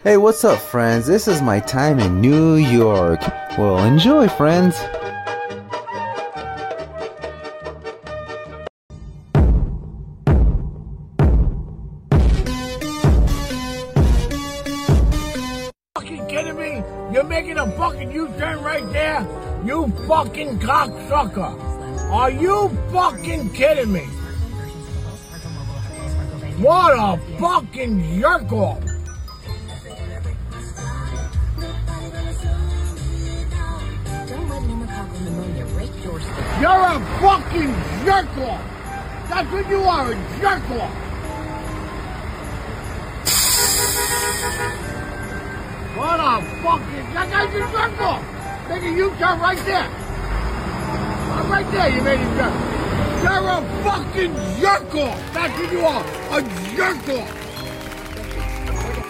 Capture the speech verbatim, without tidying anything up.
Hey, what's up, friends? This is my time in New York. Well, enjoy, friends. Fucking kidding me? You're making a fucking U-turn right there? You fucking cocksucker. Are you fucking kidding me? What a fucking jerk off. You're a fucking jerk off. That's what you are, a jerk off. What a fucking, that guy's a jerk off. Make a U-turn right there. Right there, you made a jerk. You're a fucking jerk off. That's what you are, a jerk off.